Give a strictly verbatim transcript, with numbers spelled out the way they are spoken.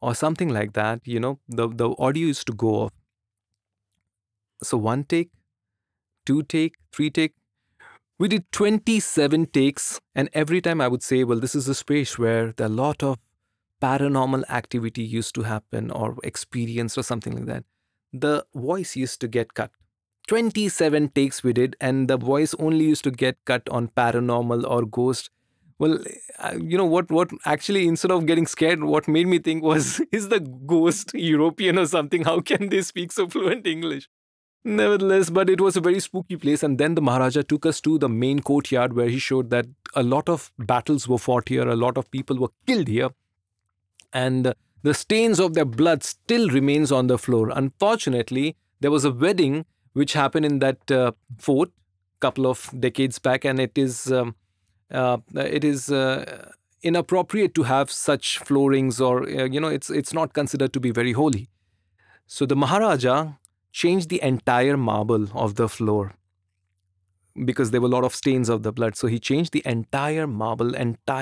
or something like that, you know, the, the audio used to go off. So one take, two take, three take. We did twenty-seven takes, and every time I would say, well, this is a space where there are a lot of paranormal activity used to happen or experience or something like that. The voice used to get cut. twenty-seven takes we did, and the voice only used to get cut on paranormal or ghost. Well, uh, you know what? What actually, instead of getting scared, what made me think was, is the ghost European or something? How can they speak so fluent English? Nevertheless, but it was a very spooky place. And then the Maharaja took us to the main courtyard where he showed that a lot of battles were fought here, a lot of people were killed here, and the stains of their blood still remains on the floor. Unfortunately, there was a wedding which happened in that uh, fort couple of decades back, and it is um, uh, it is uh, inappropriate to have such floorings, or uh, you know, it's it's not considered to be very holy. So the Maharaja changed the entire marble of the floor because there were a lot of stains of the blood. So he changed the entire marble, entire